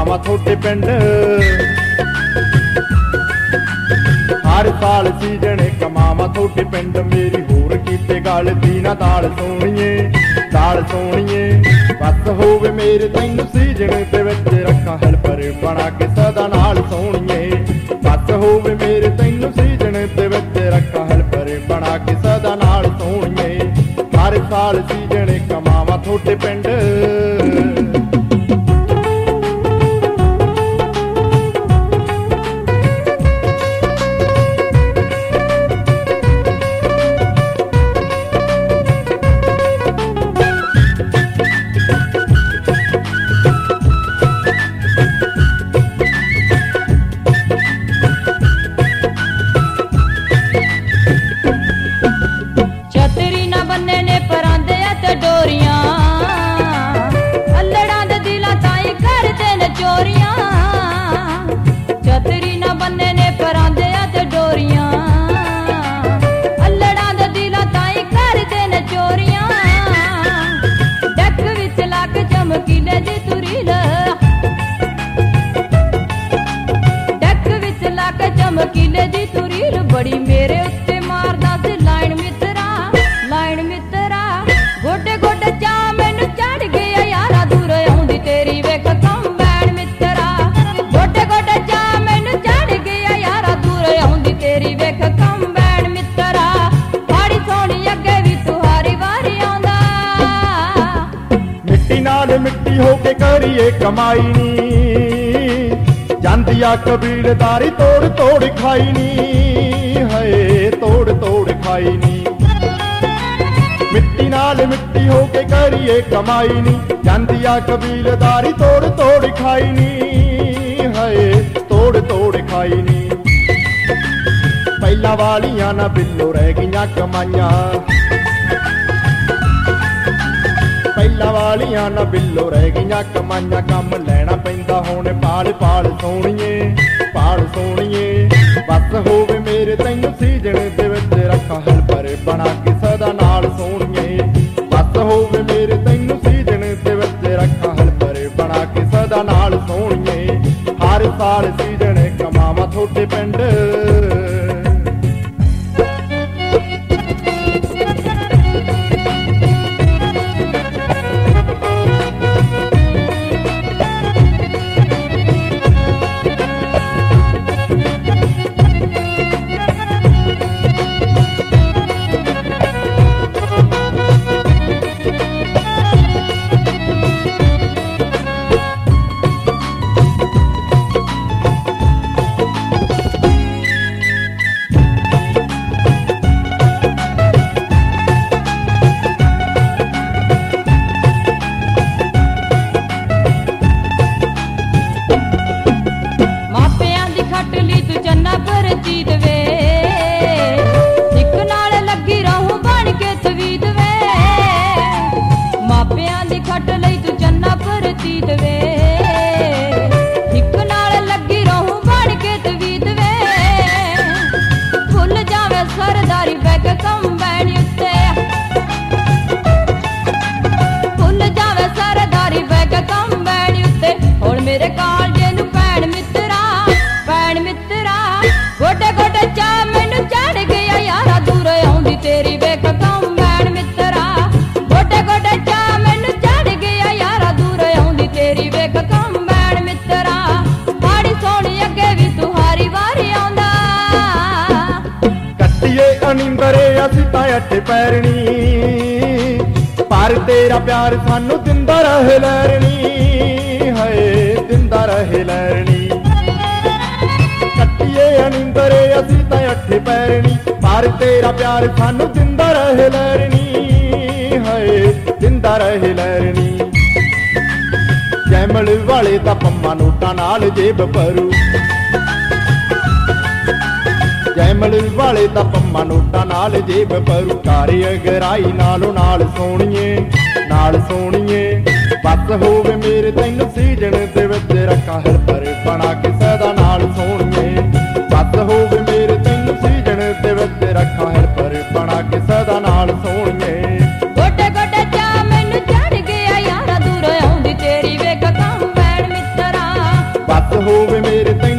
ਕਮਾਵਾਂ ਤੁਹਾਡੇ ਪਿੰਡ। ਹਰ ਸਾਲ ਸੀਜਣ ਕਮਾਵਾਂ ਤੁਹਾਡੇ ਪਿੰਡ। ਮੇਰੀ ਹੋਰ ਕੀਤੇ ਗੱਲ ਦੀ ਨਾ ਦਾਲ ਸੋਣੀਏ, ਦਾਲ ਸੋਣੀਏ। ਬਸ ਹੋਵੇ ਮੇਰੇ ਤੈਨੂੰ ਸੀਜਣ ਦੇ ਵਿੱਚ ਰੱਖਾਂ ਹੈਲਪਰ ਬਣਾ ਕੇ ਸਦਾ ਨਾਲ ਸੋਣੀਏ। ਬਸ ਹੋਵੇ ਮੇਰੇ ਤੈਨੂੰ ਸੀਜਣ ਦੇ ਵਿੱਚ ਰੱਖਾਂ ਹੈਲਪਰ ਬਣਾ ਕੇ ਸਦਾ ਨਾਲ ਸੋਣੀਏ। ਹਰ ਸਾਲ ਸੀਜਣ ਕਮਾਵਾਂ ਤੁਹਾਡੇ ਪਿੰਡ। ਛਤਰੀ ਨਾ ਬੰਨੇ ਨੇ ਪਰਾਂਦੇ ਤੇ ਡੋਰੀਆਂ, ਅਲੜਾਂ ਦੇ ਦਿਲਾਂ ਤਾਈਂ ਕਰਦੇ ਨੇ ਚੋਰੀਆਂ। ਛਤਰੀ ਨਾ ਬੰਨੇ ਨੇ ਪਰਾਂਦੇ ਤੇ ਡੋਰੀਆਂ, ਅਲੜਾਂ ਦੇ ਦਿਲਾਂ ਤਾਈਂ ਕਰਦੇ ਨੇ ਚੋਰੀਆਂ। ਡੱਕ ਵਿੱਚ ਲੱਗ ਚਮਕੀਲੇ ਦੀ ਤੁਰੀਲ, ਡੱਕ ਵਿੱਚ ਲੱਗ ਚਮਕੀਲੇ ਦੀ ਤੁਰੀਲ। ਬੜੀ ਮੇਰੇ ਉੱਤੇ ਮਾਰਦਾ ਸੀ ਲਾਈਨ ਮਿੱਤਰਾ, ਲਾਈਨ ਮਿੱਤਰਾ। ਗੋਡੇ ਗੋਡੇ ਚਾ ਮੈਨੂੰ ਚੜ ਗਿਆ ਯਾਰਾ, ਦੂਰ ਆਉਂਦੀ ਤੇਰੀ ਵੇਖ ਕੰਬੈਣ ਮਿੱਤਰਾ। ਗੋਡੇ ਗੋਡੇ ਚਾ ਮੈਨੂੰ ਚੜ ਗਿਆ ਯਾਰਾ, ਦੂਰ ਆਉਂਦੀ ਤੇਰੀ ਵੇਖ ਕੰਬੈਣ ਮਿੱਤਰਾ। ਹਾੜੀ ਸੋਹਣੀ ਅੱਗੇ ਵੀ ਤੁਹਾਰੀ ਵਾਰੀ ਆਉਂਦਾ। ਮਿੱਟੀ ਨਾਲ ਮਿੱਟੀ ਹੋ ਕੇ ਕਰੀਏ ਕਮਾਈ ਨੀ, ਜਾਂਦੀ ਆ ਕਬੀਲਦਾਰੀ ਤੋੜ ਤੋੜ ਖਾਈ ਨੀ, ਹਏ ਤੋੜ ਤੋੜ ਖਾਈ ਨੀ। ਮਿੱਟੀ ਨਾਲ ਮਿੱਟੀ ਹੋ ਕੇ ਕਰੀਏ ਕਮਾਈ ਨੀ, ਜਾਂਦੀ ਆ ਕਬੀਲਦਾਰੀ ਤੋੜ ਤੋੜ ਖਾਈ ਨੀ, ਹਏ ਤੋੜ ਤੋੜ ਖਾਈ ਨੀ। ਪਹਿਲਾਂ ਵਾਲੀਆਂ ਨਾ ਬਿੱਲੋ ਰਹਿ ਗਈਆਂ ਕਮਾਈਆਂ, ਪਹਿਲਾਂ ਵਾਲੀਆਂ ਨਾ ਬਿੱਲੋ ਰਹਿ ਗਈਆਂ ਕਮਾਈਆਂ। ਕੰਮ ਲੈਣਾ ਪੈਂਦਾ ਹੁਣ ਪਾਲ ਪਾਲ ਸੋਣੀਏ, ਪਾਲ ਸੋਣੀਏ। ਬਸ ਹੋਵੇ ਮੇਰੇ ਤੈਨੂੰ ਸੀਜਣ ਦੇ ਵਿੱਚ ਰੱਖਾਂ ਹੈਲਪਰ ਬਣਾ ਕੇ ਸਦਾ ਨਾਲ ਸੋਣੀਏ। ਬਸ ਹੋਵੇ ਮੇਰੇ ਤੈਨੂੰ ਸੀਜਣ ਦੇ ਵਿੱਚ ਰੱਖਾਂ ਹੈਲਪਰ ਬਣਾ ਕੇ ਸਦਾ ਨਾਲ ਸੋਣੀਏ। ਹਰ ਸਾਲ ਸੀਜਣ ਕਮਾਵਾਂ ਤੁਹਾਡੇ ਪਿੰਡ। ਜੀਤ ਵੇ ਇੱਕ ਨਾਲ ਲੱਗੀ ਰਹੂੰ ਬਣ ਕੇ ਤਵੀਦ ਵੇ। ਮਾਪਿਆਂ ਦੀ ਖੱਟ ਲਈ ਤੂੰ ਚੰਨਾ ਪ੍ਰਤੀਤ ਵੇ, ਇੱਕ ਨਾਲ ਲੱਗੀ ਰਹੂੰ ਬਣ ਕੇ ਤਵੀਦ ਵੇ। ਭੁੱਲ ਜਾਵੇ ਸਰਦਾਰੀ ਬੈਗ ਕੰਬੈਣ ਉੱਤੇ, ਭੁੱਲ ਜਾਵੇ ਸਰਦਾਰੀ ਬੈਗ ਕੰਬੈਣ ਉੱਤੇ। ਹੁਣ ਮੇਰੇ ਕਾਲਜੇ ਨੂੰ ਭੈਣ ਮਿੱਤਰਾ, ਭੈਣ ਮਿੱਤਰਾ। ਗੋਡੇ ਗੋਡੇ ਚਾ ਮੈਨੂੰ ਚੜ ਗਿਆ ਯਾਰਾ, ਦੂਰ ਆਉਂਦੀ ਤੇਰੀ ਵੇਖ ਕੰਬੈਣ ਮਿੱਤਰਾ। ਗੋਡੇ ਗੋਡੇ ਚਾ ਮੈਨੂੰ ਚੜ ਗਿਆ ਯਾਰਾ, ਦੂਰ ਆਉਂਦੀ ਤੇਰੀ ਵੇਖ ਕੰਬੈਣ ਮਿੱਤਰਾ। ਹਾੜੀ ਸੋਹਣੀ ਅੱਗੇ ਵੀ ਤੁਹਾਰੀ ਵਾਰੀ ਆਉਂਦਾ। ਕੱਟੀਏ ਅਨਿੰਦਰੇ ਅਸੀਂ ਤਾਂ ਅੱਠ ਪੈਰਣੀ, ਪਰ ਤੇਰਾ ਪਿਆਰ ਸਾਨੂੰ ਦਿੰਦਾ ਰਹੇ ਲੈਰਣੀ, ਹਏ ਦਿੰਦਾ ਰਹੇ ਲੈਰਣੀ। ਕੱਟੀਏ ਅਨਿੰਦਰੇ ਅਸੀਂ ਤਾਂ ਅੱਠ ਪੈਰਣੀ, ਪਰ ਤੇਰਾ ਪਿਆਰ ਸਾਨੂੰ ਦਿੰਦਾ ਰਹੇ ਲੈਰਣੀ, ਹਏ ਦਿੰਦਾ ਰਹੇ ਲੈਰਣੀ। ਜੈਮਲ ਵਾਲੇ ਦਾ ਪੰਮਾ ਨੋਟਾਂ ਨਾਲ ਜੇਬ ਭਰੂ, ਜੈਮਲ ਵਾਲੇ ਦਾ ਪੰਮਾ ਨੋਟਾਂ ਨਾਲ ਜੇਬ ਭਰੂ। ਕਾਰ ਅਗਰਾਈ ਨਾਲੋਂ ਨਾਲ ਸੋਣੀਏ, ਨਾਲ ਸੋਣੀਏ। ਬਸ ਹੋਵੇ ਮੇਰੇ ਤੈਨੂੰ ਸੀਜਣ ਦੇ ਵਿੱਚ ਰੱਖਾਂ ਹੈਲਪਰ ਬਣਾ ਕੇ ਸਦਾ ਨਾਲ ਸੋਣੀਏ। ਬਸ ਹੋਵੇ ਮੇਰੇ ਤੈਨੂੰ ਸੀਜਣ ਦੇ ਵਿੱਚ ਰੱਖਾਂ ਹੈਲਪਰ ਬਣਾ ਕੇ ਸਦਾ ਨਾਲ ਸੋਣੀਏ। ਗੋਡੇ ਗੋਡੇ ਚਾ ਮੈਨੂੰ ਚੜ ਗਿਆ ਯਾਰਾ, ਦੂਰ ਆਉਂਦੀ ਤੇਰੀ ਵੇਖ ਕੰਬੈਣ ਮਿੱਤਰਾ। ਹੋਵੇ ਮੇਰੇ ਤੈਨੂੰ